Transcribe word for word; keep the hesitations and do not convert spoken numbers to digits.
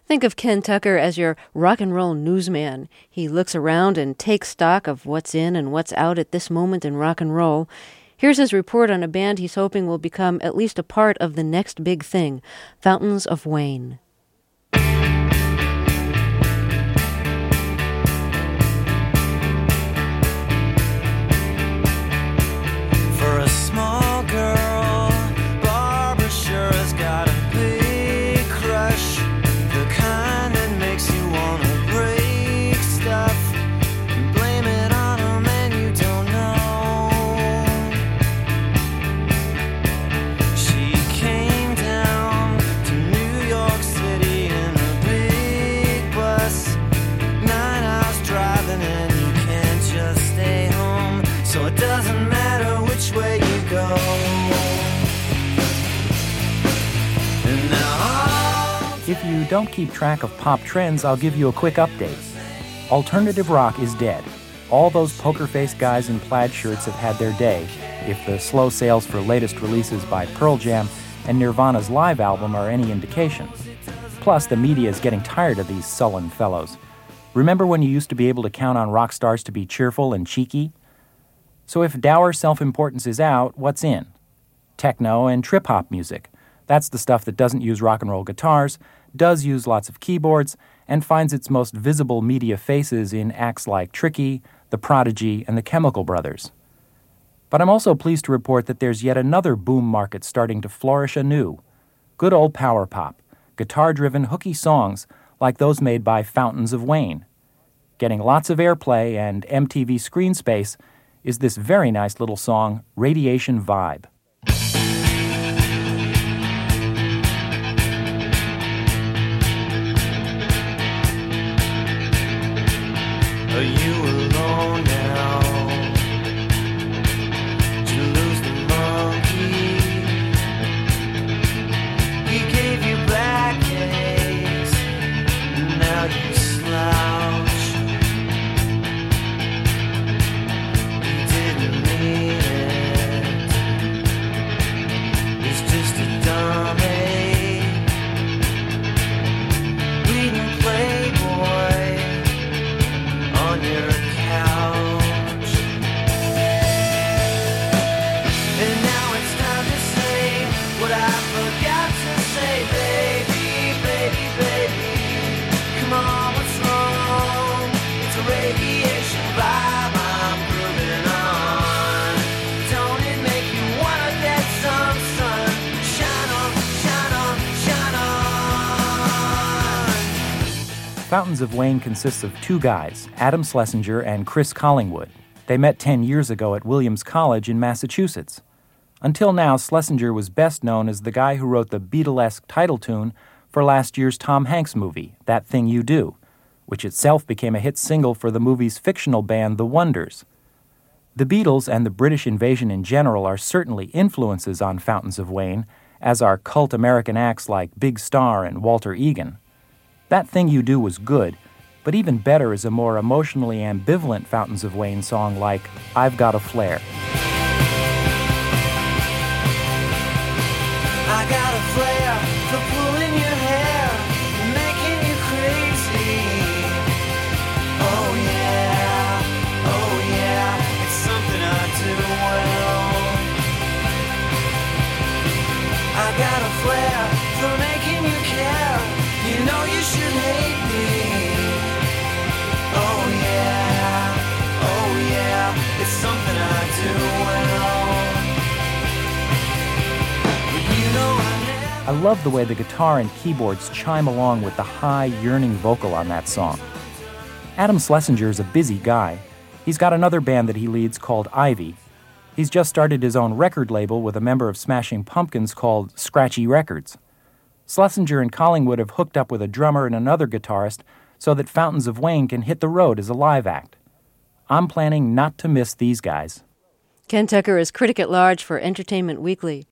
Think of Ken Tucker as your rock and roll newsman. He looks around and takes stock of what's in and what's out at this moment in rock and roll. Here's his report on a band he's hoping will become at least a part of the next big thing, Fountains of Wayne. For a small girl, Barbara sure has got a big crush, the kind that makes you wanna break stuff and blame it on a man you don't know. She came down to New York City in a big bus, nine hours driving and you can't just stay home, so it doesn't matter which way you go. And now If you don't keep track of pop trends, I'll give you a quick update. Alternative rock is dead. All those poker-faced guys in plaid shirts have had their day, if the slow sales for latest releases by Pearl Jam and Nirvana's live album are any indication. Plus, the media is getting tired of these sullen fellows. Remember when you used to be able to count on rock stars to be cheerful and cheeky? So if dour self-importance is out, what's in? Techno and trip-hop music. That's the stuff that doesn't use rock and roll guitars, does use lots of keyboards, and finds its most visible media faces in acts like Tricky, The Prodigy, and the Chemical Brothers. But I'm also pleased to report that there's yet another boom market starting to flourish anew. Good old power pop, guitar-driven hooky songs like those made by Fountains of Wayne. Getting lots of airplay and M T V screen space is this very nice little song, Radiation Vibe. are you alone now? Did you lose the monkey? He gave you backaches, and now you slouch. He didn't mean it. He's just a dummy. Reading Playboy on your couch. And now it's time to say what I forgot to say. Baby, baby, baby, come on, what's wrong? It's a radiation vibe I'm grooving on. Don't it make you wanna get some sun? Shine on, shine on, shine on. Fountains of Wayne consists of two guys, Adam Schlesinger and Chris Collingwood. They met ten years ago at Williams College in Massachusetts. Until now, Schlesinger was best known as the guy who wrote the Beatlesque title tune for last year's Tom Hanks movie, That Thing You Do, which itself became a hit single for the movie's fictional band The Wonders. The Beatles and the British invasion in general are certainly influences on Fountains of Wayne, as are cult American acts like Big Star and Walter Egan. That Thing You Do was good, but even better is a more emotionally ambivalent Fountains of Wayne song like I've Got a Flare. I got a flare for pulling your hair and making you crazy. Oh yeah, oh yeah, it's something I do well. I got a flare for making you care. You know you should hate me. Oh yeah, oh yeah, it's something I do well. I love the way the guitar and keyboards chime along with the high, yearning vocal on that song. Adam Schlesinger is a busy guy. He's got another band that he leads called Ivy. He's just started his own record label with a member of Smashing Pumpkins called Scratchy Records. Schlesinger and Collingwood have hooked up with a drummer and another guitarist so that Fountains of Wayne can hit the road as a live act. I'm planning not to miss these guys. Ken Tucker is critic at large for Entertainment Weekly.